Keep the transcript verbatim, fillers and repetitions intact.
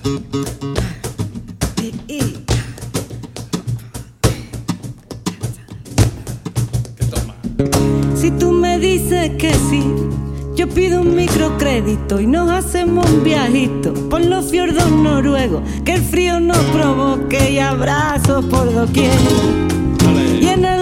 Si tú me dices que sí, yo pido un microcrédito y nos hacemos un viajito por los fiordos noruegos, que el frío nos provoque y abrazos por doquier. Y en el